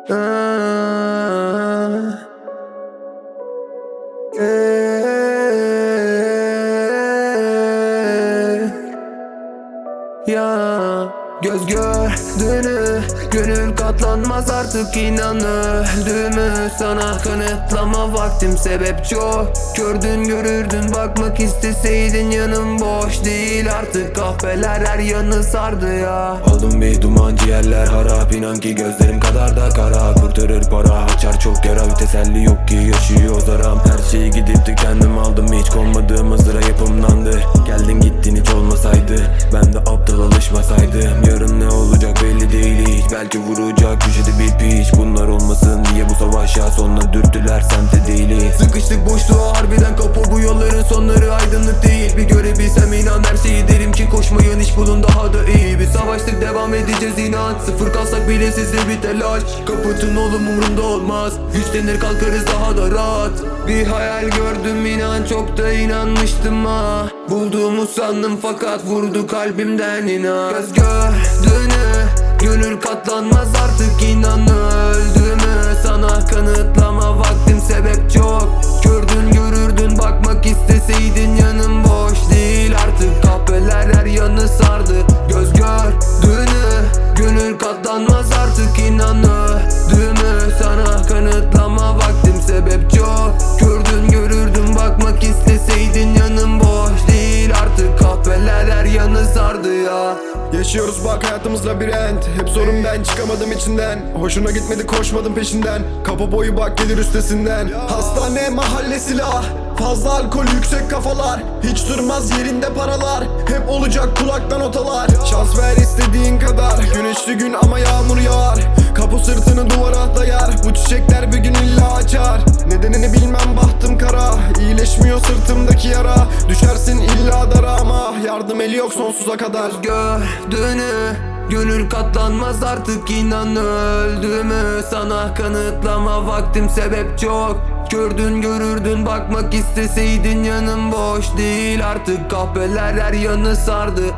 Ah, ya göz gördüğünü, gönül katlanmaz artık, inan öldüğümü sana kanıtlama vaktim, sebep çok. Gördün görürdün, bakmak isteseydin, yanım boş değil artık, kahveler her yanı sardı ya. Oldum bir duman, ciğerler harap, inan ki gözlerim kadar da kara. Kurtarır para, açar çok yara, bir teselli yok ki yaşıyor zaram. Her şeyi gidip tükendim, aldım hiç konmadığım ızdıra yapımlandı. Geldin gittin hiç olmasaydı, ben de aptal alışmasaydım. Yarın ne olacak belli değil hiç, belki vuracak köşede bir piç. Bunlar olmasın diye bu savaşa sonuna dürttüler, semte değiliz. Sıkıştık boşluğa harbiden, kapı bu yolların sonları aydınlık değil. Bir görebilsem inan her şeyi derim ki, koşmayın hiç bulun daha da iyi. Bir savaştık devam edeceğiz inan, sıfır kalsak bile sizde bir telaş. Kapatın oğlum umurumda olmaz, güçlenir kalkarız daha da rahat. Bir hayal gördüm inan, çok da inanmıştım ha. Bulduğumu sandım fakat vurdu kalbimden inan. Göz gördüğünü, gönül katlanmaz artık, inan öldüğümü sana kanıtlama vaktim, sebep çok. Gördün görürdün, bakmak isteseydin, yanım boş değil artık, kahveler her yanı sardı. Göz gördüğünü, gönül katlanmaz artık, inan öldüğümü sana kanıtlama vaktim, sebep çok. Gördün görürdün, bakmak isteseydin, yanım boş değil artık, kahveler her yanı sardı ya. Yaşıyoruz bak hayatımız labirent, hep sorun ben çıkamadım içinden. Hoşuna gitmedi koşmadım peşinden, kapı boyu bak gelir üstesinden. Hastane mahalle silah, fazla alkol yüksek kafalar. Hiç durmaz yerinde paralar, hep olacak kulaktan otalar. Şans ver istediğin kadar, güneşli gün ama yağmur yağar. Kapı sırtını duvara dayar, bu çiçekler bir gün illa açar. Nedenini bilmem bahtım kara, iyileşmiyor sırtımdaki yara. Düşersin illa dara ama yardım eli yok sonsuza kadar. Gördüğünü, gönül katlanmaz artık, inan öldüğümü sana kanıtlama vaktim, sebep çok. Gördün görürdün, bakmak isteseydin, yanım boş değil artık, kahveler her yanı sardı.